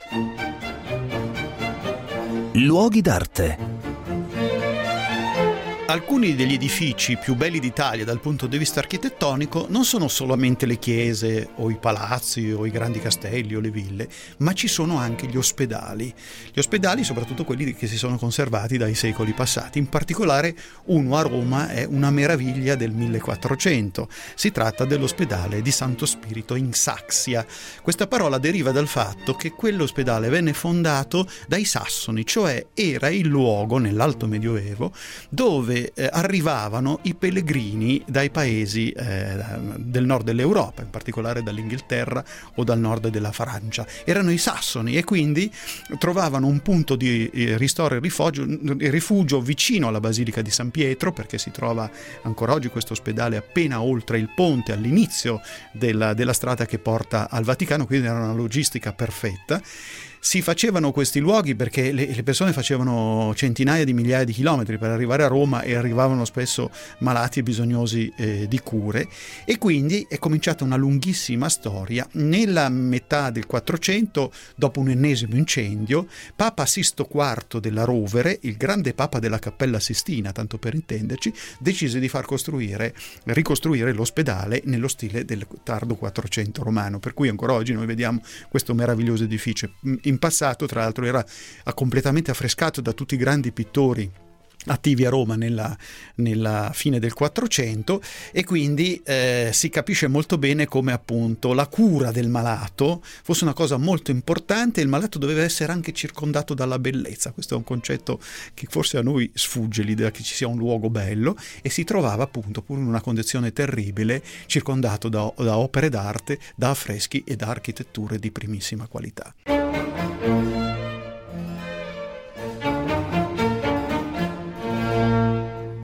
Luoghi d'arte. Alcuni degli edifici più belli d'Italia dal punto di vista architettonico non sono solamente le chiese o i palazzi o i grandi castelli o le ville, ma ci sono anche gli ospedali. Gli ospedali, soprattutto quelli che si sono conservati dai secoli passati. In particolare uno a Roma è una meraviglia del 1400. Si tratta dell'ospedale di Santo Spirito in Saxia. Questa parola deriva dal fatto che quell'ospedale venne fondato dai Sassoni, cioè era il luogo nell'Alto Medioevo dove arrivavano i pellegrini dai paesi del nord dell'Europa, in particolare dall'Inghilterra o dal nord della Francia. Erano i Sassoni e quindi trovavano un punto di ristoro e rifugio vicino alla Basilica di San Pietro, perché si trova ancora oggi questo ospedale appena oltre il ponte, all'inizio della strada che porta al Vaticano, quindi era una logistica perfetta. Si facevano questi luoghi perché le persone facevano centinaia di migliaia di chilometri per arrivare a Roma e arrivavano spesso malati e bisognosi di cure, e quindi è cominciata una lunghissima storia. Nella metà del 400, dopo un ennesimo incendio, Papa Sisto IV della Rovere, il grande papa della Cappella Sistina, tanto per intenderci, decise di ricostruire l'ospedale nello stile del tardo 400 romano, per cui ancora oggi noi vediamo questo meraviglioso edificio. In passato, tra l'altro, era completamente affrescato da tutti i grandi pittori attivi a Roma nella fine del 400, e quindi si capisce molto bene come appunto la cura del malato fosse una cosa molto importante. Il malato doveva essere anche circondato dalla bellezza. Questo è un concetto che forse a noi sfugge, l'idea che ci sia un luogo bello, e si trovava appunto, pur in una condizione terribile, circondato da opere d'arte, da affreschi e da architetture di primissima qualità.